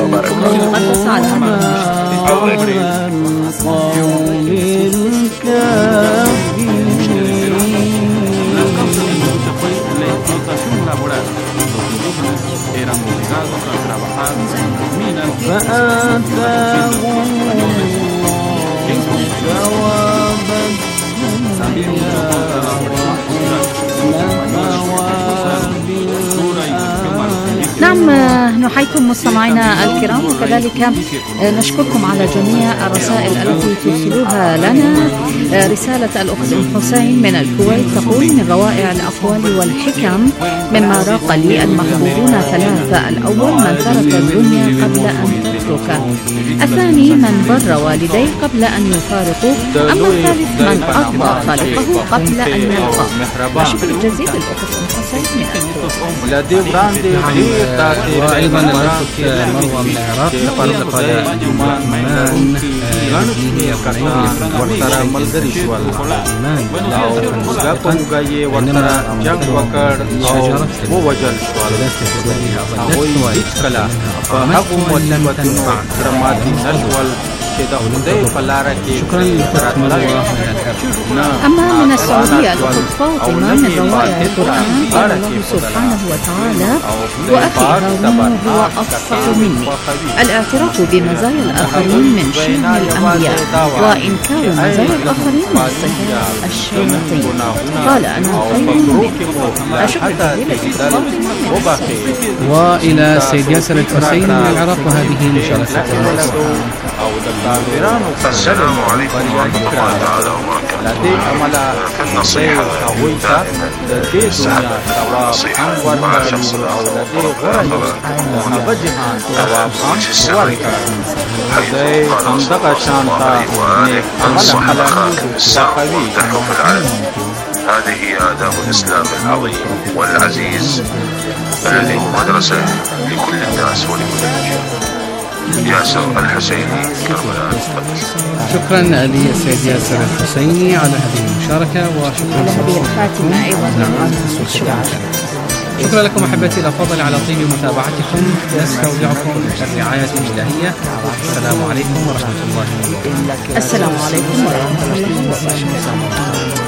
نعم نحييكم مستمعينا الكرام وكذلك نشكركم على جميع الرسائل التي ترسلوها لنا. رسالة الأخت أم حسين من الكويت تقول من روائع الأقوال والحكم مما راق لي المحبوبون ثلاثة: الأول من ترك الدنيا قبل أن تترك، الثاني من بر والديه قبل أن يفارقوا، أما الثالث من أرضى خالقه قبل أن يلقاه. الشكر الجزيل للأخت أم حسين من الكويت. وأيضا الأخت مروة من العراق تقول قال الإيمان فيه قرين ورترى ملغريش والإيمان إنما جنوكر أو موجل والإيمان فحكم ولم تنفع كرمات الأول شكرا لكم الله. أما من السعودية الأخت فاطمة من روائع القرآن قال الله سبحانه وتعالى: وأخي هارون هو أفصح مني. الاعتراف بمزايا الآخرين من شأن الأنبياء، وإنكار مزايا الآخرين من صفات الشياطين. قال: أنا خير منه. أشكر وإلى سيد ياسر الحسيني من العراق، وهذه مشاركته. السلام عليكم ورحمة الله تعالى وبركاته. في النصيحة السحب والنصيحة مع شخص آخر وجه السر حيث قال صلى الله عليه وآله: انصح أخاك بالسر وافتحه في العلم. هذه هي آداب الإسلام العظيم والعزيز الذي هو مدرسة لكل الناس ولكل الرجال. ياسر الحسيني، كربلاء. شكرا للسيد ياسر الحسيني على هذه المشاركة، وشكرا للخاتمة أيضا. شكرا لكم أحبتي الأفاضل على طيب متابعتكم. نستودعكم الرعاية الإلهية. السلام عليكم ورحمة الله وبركاته. السلام عليكم ورحمة الله وبركاته.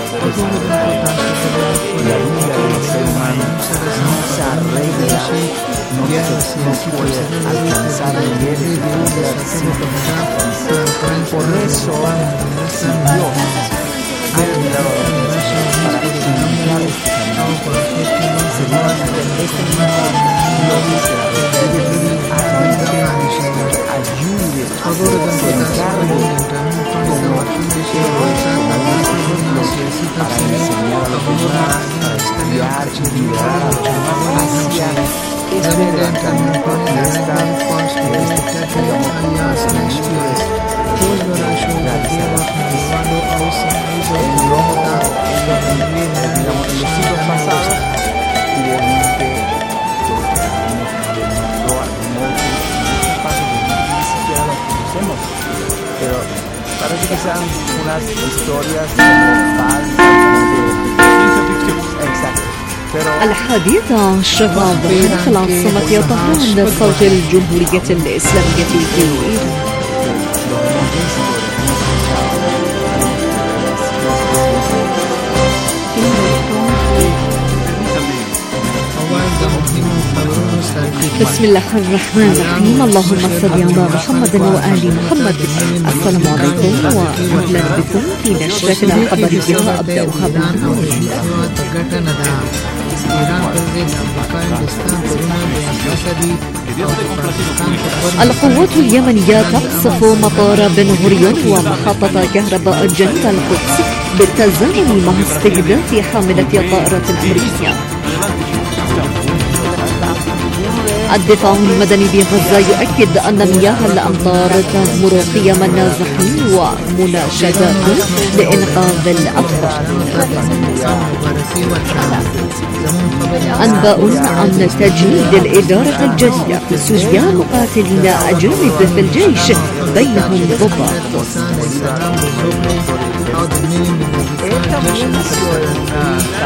Por eso Dios ha enviado a para explicar pero parece que sean unas historias الحادية عشرة ضمن العاصمة طهران صوت الجمهورية الإسلامية في إيران. بسم الله الرحمن الرحيم. اللهم صل على محمد وآل محمد. السلام عليكم وأهلا بكم في نشرتنا الخبرية. أبدأها القوات اليمنية تقصف مطار بن غوريون ومحطة كهرباء جنوب القدس بالتزامن مع استهداف حاملة طائرة أمريكية. الدفاع المدني بغزة يؤكد أن مياه الأمطار تغمر قيم النازحين ومناشدات لإنقاذ الأطفال. أنباء عن تجنيد الإدارة الجديدة في سجان مقاتلين أجانب في الجيش بينهم ضباط.